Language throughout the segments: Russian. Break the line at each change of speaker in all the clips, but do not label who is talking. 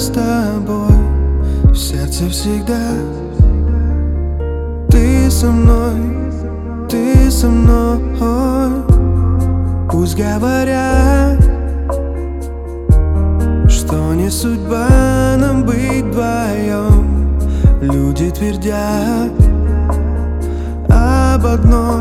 с тобой в сердце всегда. Ты со мной, ты со мной. Пусть говорят, что не судьба нам быть вдвоем. Люди твердят об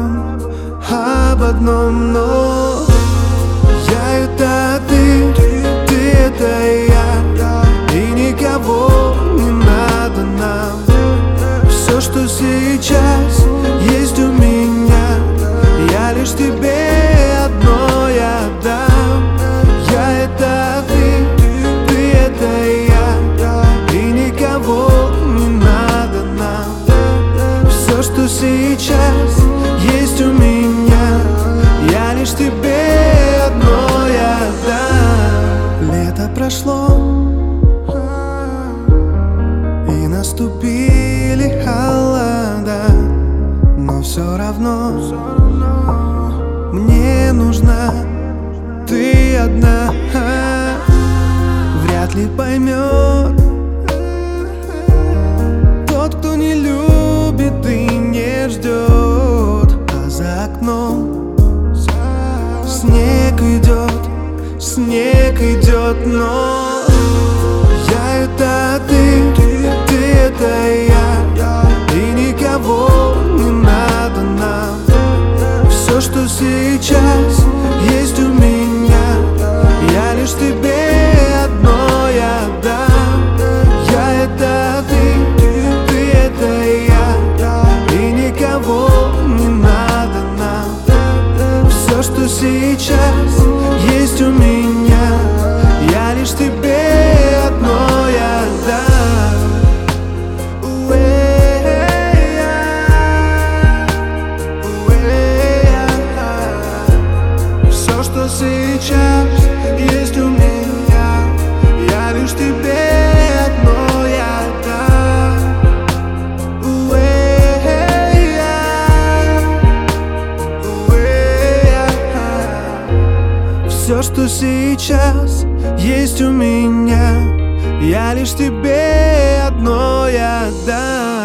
одном, но я это ты это я, и никого не надо нам. Все, что сейчас есть у меня, я лишь тебе одно я дам. Я это ты это я, и никого не надо нам. Все, что сейчас есть у меня, я лишь тебе одно я дам. Лето прошло, и наступили холода, но все равно мне нужна ты одна. Вряд ли поймет тот, кто не любит и не ждет, а за окном снег идет, но я это ты это я, и никого не надо нам. Все, что сейчас есть у меня, я лишь тебе одно я дам. Я это ты это я, и никого не надо нам. Все, что сейчас есть у меня, я лишь тебе одно я дам. Все, что сейчас есть у меня, я лишь тебе одно я дам. Все, что сейчас есть у меня, я лишь тебе одно я дам.